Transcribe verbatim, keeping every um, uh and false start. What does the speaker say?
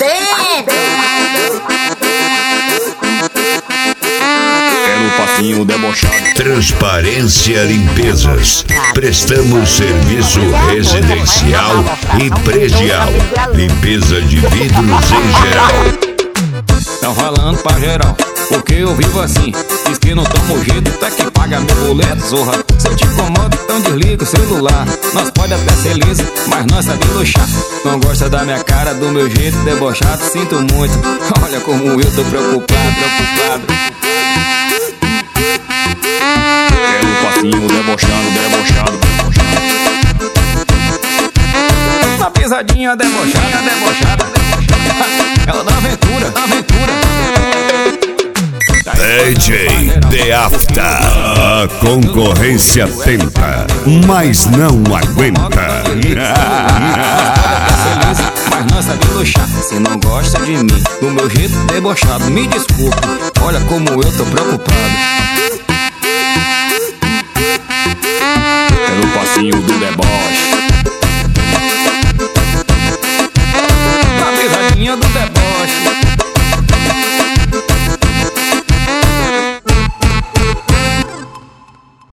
dentro. É no passinho debochado. Transparência Limpezas. Prestamos serviço residencial e predial. Limpeza de vidros em geral. Tão falando pra geral, porque eu vivo assim. Diz que não tomo jeito, tá que paga meu boleto, zorra. Se eu te incomodo, então desliga o celular. Nós pode até ser liso, mas nós sabe luxar. Não gosta da minha cara, do meu jeito debochado, sinto muito. Olha como eu tô preocupado, preocupado. É no passinho debochado, debochado, debochado. A pisadinha debochada, debochada, debochada. Ela dá aventura, dá aventura. D J The After. A concorrência tenta, mas não aguenta. Mas nós sabe luxar. Se não gosta de mim, do meu jeito debochado, me desculpe. Olha como eu tô preocupado. É no passinho do deboche. A pisadinha do deboche.